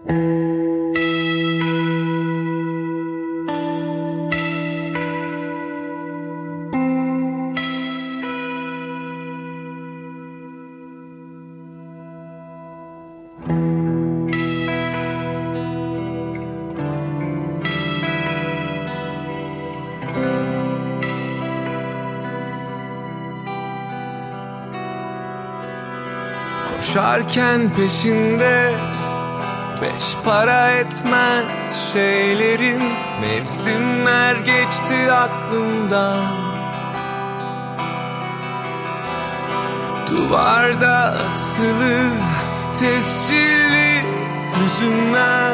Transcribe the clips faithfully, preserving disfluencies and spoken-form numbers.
Koşarken peşinde beş para etmez şeylerin, mevsimler geçti aklımdan. Duvarda asılı tescilli hüzünler,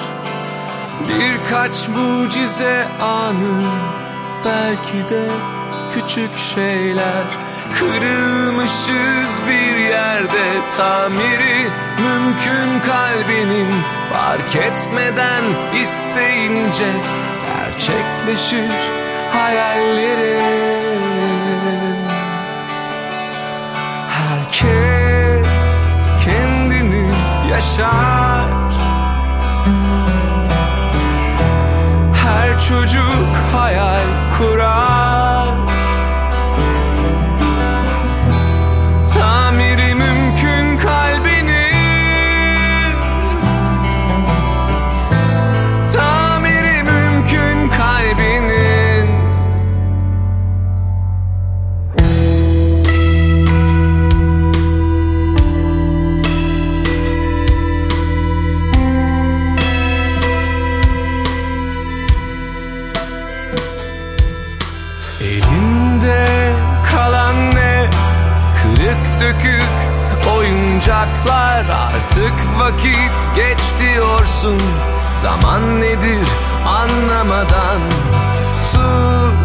birkaç mucize anı, belki de küçük şeyler. Kırılmışız bir yerde, tamiri mümkün kalbinin, fark etmeden isteyince gerçekleşir hayallerin. Herkes kendini yaşar, her çocuk hayal kurar. Tamiri mümkün kalbinin, tamiri mümkün kalbinin. Elinde kalan ne? Kırık dökük oyuncaklar, artık vakit geç diyorsun. Zaman nedir anlamadan tut